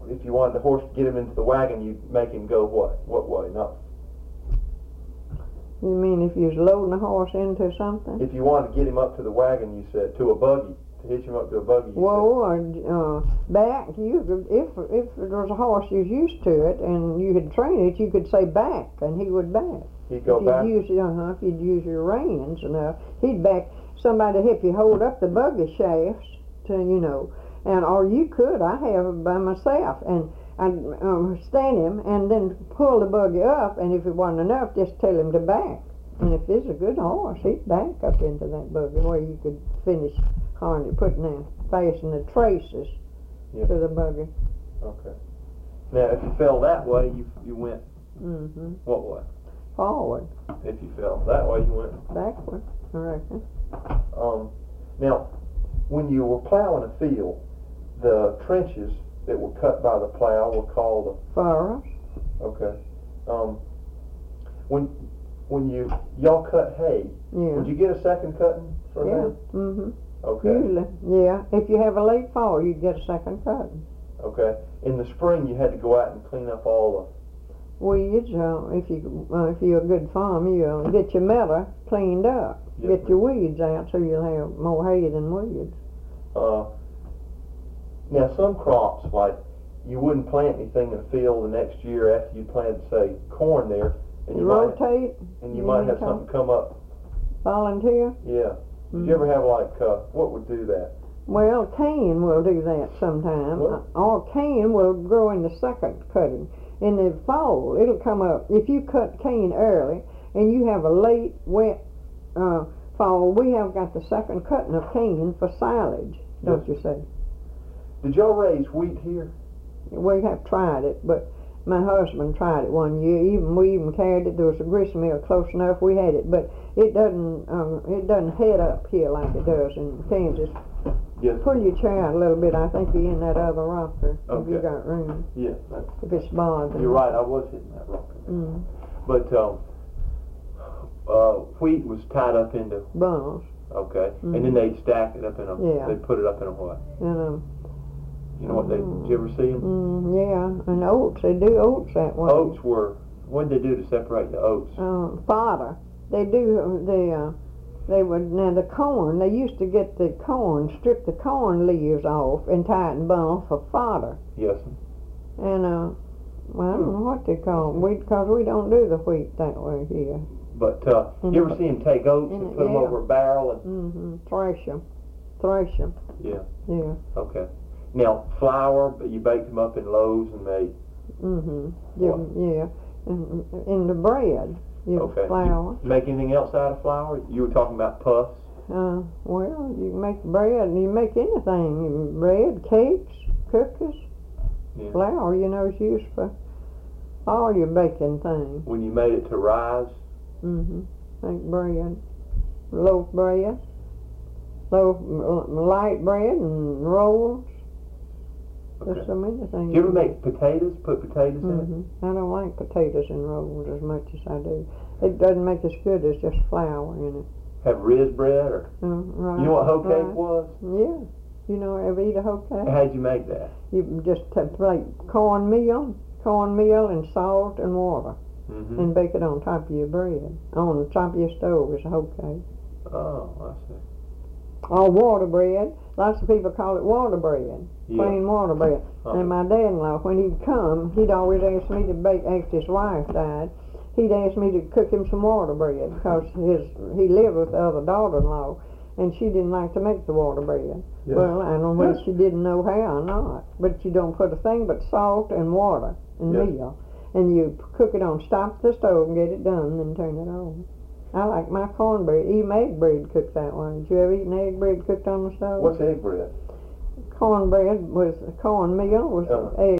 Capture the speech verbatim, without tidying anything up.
if you wanted the horse to get him into the wagon, you'd make him go what? What way? Not. You mean if you was loading a horse into something? If you wanted to get him up to the wagon, you said, to a buggy, to hitch him up to a buggy. You Well, or, uh, back, you could, if if there was a horse you was used to it and you had trained it, you could say back, and he would back. said, he'd go if back. You'd use, uh-huh, if you'd use your reins enough, he'd back. Somebody to help you hold up the buggy shafts, to you know, and or you could. I have it by myself, and I'd um, stand him and then pull the buggy up, and if it wasn't enough, just tell him to back. And if it's a good horse, he'd back up into that buggy where you could finish harness, putting the fasten the traces Yeah. to the buggy. Okay. Now, if you fell that way, you you went Mm-hmm. what way? Forward, If you fell that way, you went. backward, I reckon. Um, now, when you were plowing a field, the trenches that were cut by the plow were called. Furrows. Okay. Um, when when you y'all cut hay, Yeah. would you get a second cutting for Yeah. hay? Mm-hmm. Okay. Usually, yeah. If you have a late fall, you'd get a second cut. Okay. In the spring, you had to go out and clean up all Weeds, uh, if you uh, if you're a good farmer, you'll get your meadow cleaned up. Yes, Get ma'am. your weeds out so you'll have more hay than weeds. the. Uh, now, some crops, like you wouldn't plant anything in the field the next year after you planted, say, corn there, and you, You might rotate, and you you might mean have to- something come up. volunteer. Yeah. Did Mhm. you ever have like uh, what would do that? Well, cane will do that sometime. What? Or cane will grow in the second cutting. In the fall, it'll come up. If you cut cane early and you have a late, wet uh, fall, we have got the second cutting of cane for silage, don't you say? Did y'all raise wheat here? We have tried it, but my husband tried it one year. Even we even carried it. There was a grist mill close enough. We had it, but it doesn't. Um, it doesn't head up here like it does in Kansas. Yes. Pull your chair out a little bit. I think you're in that other rocker. If you Okay. got room. Yeah. That's, If it's bothering. you're right. I was hitting that rock. Mm. But um, uh, wheat was tied up into Bundles. okay, Mhm. and then they'd stack it up in a. Yeah. They'd put it up in a what? You know. You know what they? Did you ever see them? Mm, yeah, and oats. They do oats that way. Oats were. What did they do to separate the oats? Uh, fodder. They do the. Uh, they would now the corn. They used to get the corn, strip the corn leaves off, and tie it in bundles for fodder. Yes. And uh, well, I don't know what they call them. We because we don't do the wheat that way here. But uh, In you ever the- see them take oats in and the- put them yeah. over a barrel and? Mm-hmm. Thresh them, thresh them. Yeah. Yeah. Okay. Now flour, but you baked them up in loaves and made. Mm-hmm. Yeah. Yeah. And in the bread, you Okay. flour. You make anything else out of flour? You were talking about puffs. Uh, well, you can make bread, and you make anything. You bread, cakes, cookies, Yeah. flour, you know, is used for all your baking things. When you made it to rise. Mm-hmm. Make bread, loaf bread, loaf, uh, light bread, and rolls. Okay. There's so many things. Do you ever make potatoes? Put potatoes in it? Mm-hmm. I don't like potatoes and rolls as much as I do. It doesn't make as good as just flour in it. Have riz bread or? Uh, right, You know what hoe right. cake was? Yeah. You know, ever eat a hoe cake? How'd you make that? You just take like cornmeal, cornmeal and salt and water, Mm-hmm. and bake it on top of your bread. On the top of your stove is a hoe cake. Oh, I see. Or water bread. Lots of people call it water bread. Yeah. Plain water bread. Uh-huh. And my dad-in-law, when he'd come, he'd always ask me to bake, after his wife died, he'd ask me to cook him some water bread because his he lived with the other daughter-in-law, and she didn't like to make the water bread. Yeah. Well, I don't know whether she didn't know how or not, but you don't put a thing but salt and water and Yeah. meal, and you cook it on, stop the stove and get it done, then turn it on. I like my cornbread, even egg bread cooked that way. Did you ever eat an egg bread cooked on the stove? What's egg bread? Cornbread was cornmeal was Uh-huh. egg.